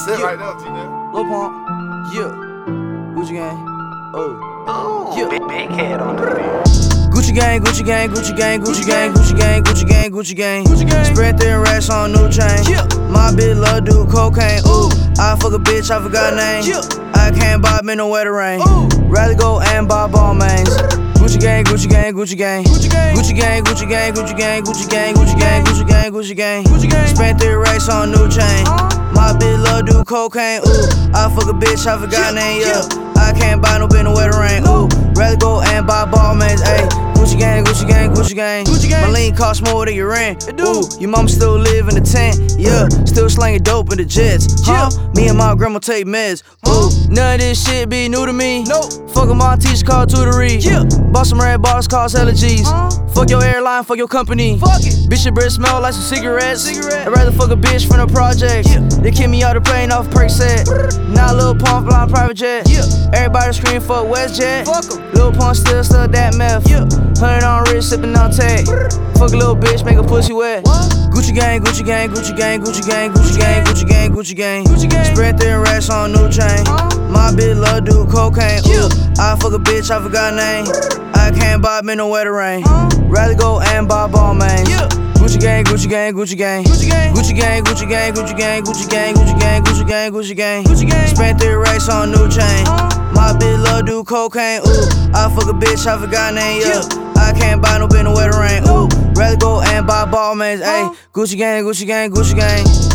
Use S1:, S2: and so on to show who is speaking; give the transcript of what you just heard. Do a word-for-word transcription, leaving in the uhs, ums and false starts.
S1: That's it
S2: yeah.
S1: right there, G-Nell.
S2: Lil Pump, yeah. Gucci gang, oh,
S3: Oh,
S2: yeah.
S3: big, big head on the beat.
S2: Gucci gang, Gucci gang, Gucci gang, Gucci gang, Gucci gang, Gucci gang, Gucci gang, Gucci gang. Spread thin racks on new chain. Yeah. My bitch love do cocaine. Ooh, I fuck a bitch, I forgot her name. Yeah. I can't buy me no wetter rain. Ooh. Rather go and buy ball mains. Gucci gang, Gucci gang, Gucci gang, Gucci gang, Gucci gang, Gucci gang, Gucci gang, Gucci gang, Gucci gang, Gucci gang, Gucci gang, Gucci gang. Spent three racks on new chain. My bitch love do cocaine. Ooh, I fuck a bitch, I forgot her name. Yeah, I can't buy no bitch no wetter rain. Ooh, rather go and buy ball mains. Ayy, Gucci gang, Gucci gang, Gucci gang, Gucci gang. My lean cost more than your rent. Ooh, your mama still live in the tent. Yeah, still slanging dope in the jets. Huh? Me and my grandma take meds. Ooh, none of this shit be new to me. Nope. Fuck with my teacher called tutory. Yeah. Bought some red bottles cost hella G's. Uh, fuck your airline, fuck your company. Fuck it. Bitch, your breath smell like some cigarettes. Cigarette. I'd rather fuck a bitch from the projects. Yeah. They kick me out the plane off perk set. Now Lil Pump flying private jet. Yeah. Everybody scream for WestJet. Fuck em. Lil Pump still stuck that meth. Yeah. Hundred on wrist, sippin' on tag. Fuck a little bitch, make a pussy wet. What? Gucci gang, Gucci gang, Gucci gang, Gucci gang, Gucci gang, Gucci gang, Gucci gang, Gucci gang. Spread thin racks on new chain. My bitch love do cocaine. Ooh, I fuck a bitch, I forgot her name. I can't buy me no wetter rain. Rather go and buy ball mains. Gucci gang, Gucci gang, Gucci gang, Gucci gang, Gucci gang, Gucci gang, Gucci gang, Gucci gang, Gucci gang, Gucci gang, Gucci gang, Gucci gang. Spent three racks on new chain. My bitch love do cocaine. Ooh, I fuck a bitch, I forgot her name. Yeah, I can't buy no bitch no wetter rain. Ooh, rather go and buy ball mains. Ayy, Gucci gang, Gucci gang, Gucci gang.